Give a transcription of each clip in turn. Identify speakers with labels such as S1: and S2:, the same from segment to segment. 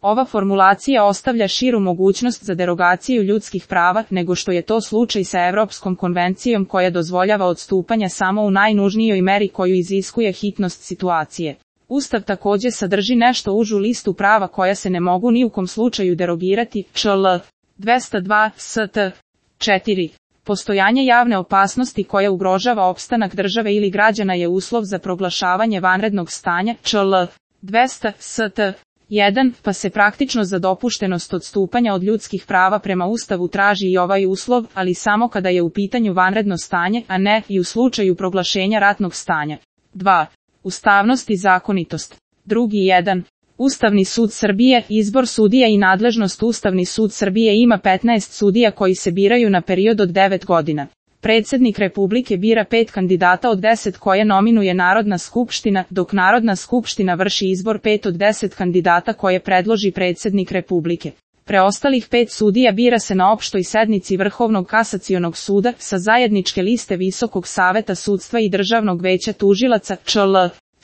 S1: Ova formulacija ostavlja širu mogućnost za derogaciju ljudskih prava, nego što je to slučaj sa Evropskom konvencijom koja dozvoljava odstupanja samo u najnužnijoj meri koju iziskuje hitnost situacije. Ustav takođe sadrži nešto užu listu prava koja se ne mogu ni u kom slučaju derogirati, čl. 202 st. 4. Postojanje javne opasnosti koja ugrožava opstanak države ili građana je uslov za proglašavanje vanrednog stanja, čl. 200 st. 1, pa se praktično za dopuštenost odstupanja od ljudskih prava prema Ustavu traži i ovaj uslov, ali samo kada je u pitanju vanredno stanje, a ne i u slučaju proglašenja ratnog stanja. 2. Ustavnost i zakonitost. Drugi 1. Ustavni sud Srbije, izbor sudija i nadležnost. Ustavni sud Srbije ima 15 sudija koji se biraju na period od 9 godina. Predsjednik Republike bira 5 kandidata od 10 koje nominuje Narodna skupština, dok Narodna skupština vrši izbor 5 od 10 kandidata koje predloži predsjednik Republike. Preostalih 5 sudija bira se na opštoj sednici Vrhovnog kasacionog suda sa zajedničke liste Visokog saveta sudstva i Državnog veća tužilaca, čl.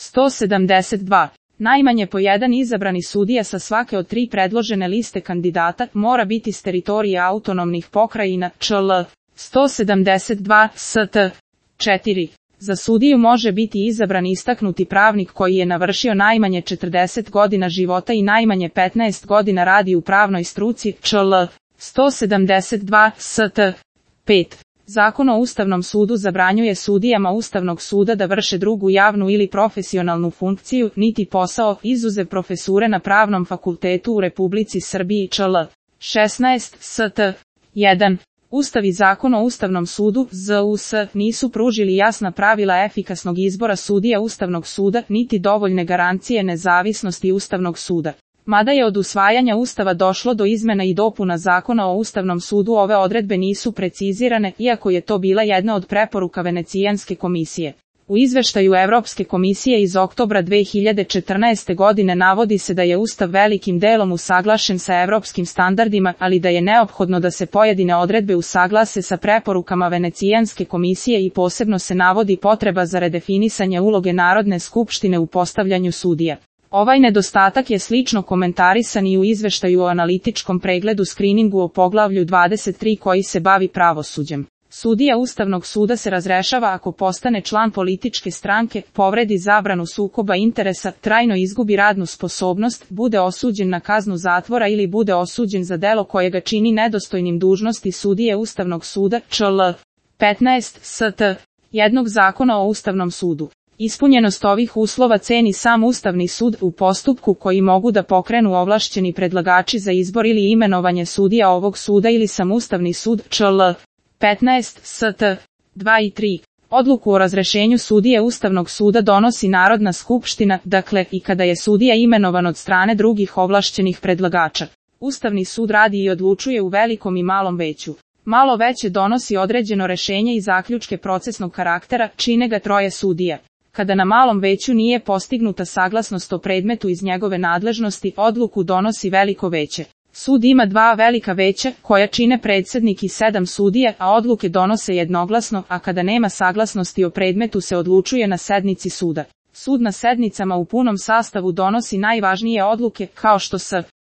S1: 172. Najmanje po jedan izabrani sudija sa svake od 3 predložene liste kandidata mora biti s teritorije autonomnih pokrajina, čl. 172 st. 4. Za sudiju može biti izabran istaknuti pravnik koji je navršio najmanje 40 godina života i najmanje 15 godina radi u pravnoj struci, čl. 172 st. 5. Zakon o Ustavnom sudu zabranjuje sudijama Ustavnog suda da vrše drugu javnu ili profesionalnu funkciju, niti posao, izuzev profesure na Pravnom fakultetu u Republici Srbiji, čl. 16 st. 1. Ustav i Zakon o Ustavnom sudu, ZUS, nisu pružili jasna pravila efikasnog izbora sudija Ustavnog suda, niti dovoljne garancije nezavisnosti Ustavnog suda. Mada je od usvajanja Ustava došlo do izmena i dopuna Zakona o Ustavnom sudu, ove odredbe nisu precizirane, iako je to bila jedna od preporuka Venecijanske komisije. U izveštaju Evropske komisije iz oktobra 2014. godine navodi se da je Ustav velikim delom usaglašen sa evropskim standardima, ali da je neophodno da se pojedine odredbe usaglase sa preporukama Venecijanske komisije i posebno se navodi potreba za redefinisanje uloge Narodne skupštine u postavljanju sudija. Ovaj nedostatak je slično komentarisan i u izveštaju o analitičkom pregledu skriningu o poglavlju 23 koji se bavi pravosuđem. Sudija Ustavnog suda se razrešava ako postane član političke stranke, povredi zabranu sukoba interesa, trajno izgubi radnu sposobnost, bude osuđen na kaznu zatvora ili bude osuđen za delo koje ga čini nedostojnim dužnosti sudije Ustavnog suda, čl. 15 st. 1 Zakona o Ustavnom sudu. Ispunjenost ovih uslova ceni sam Ustavni sud u postupku koji mogu da pokrenu ovlašćeni predlagači za izbor ili imenovanje sudija ovog suda ili sam Ustavni sud, čl. 15 st. 2 i 3. Odluku o razrešenju sudije Ustavnog suda donosi Narodna skupština, dakle i kada je sudija imenovan od strane drugih ovlašćenih predlagača. Ustavni sud radi i odlučuje u velikom i malom veću. Malo veće donosi određeno rešenje i zaključke procesnog karaktera, čine ga 3 sudija. Kada na malom veću nije postignuta saglasnost o predmetu iz njegove nadležnosti, odluku donosi veliko veće. Sud ima 2 velika veća, koja čine predsjednik i 7 sudija, a odluke donose jednoglasno, a kada nema saglasnosti o predmetu se odlučuje na sednici suda. Sud na sednicama u punom sastavu donosi najvažnije odluke, kao što s.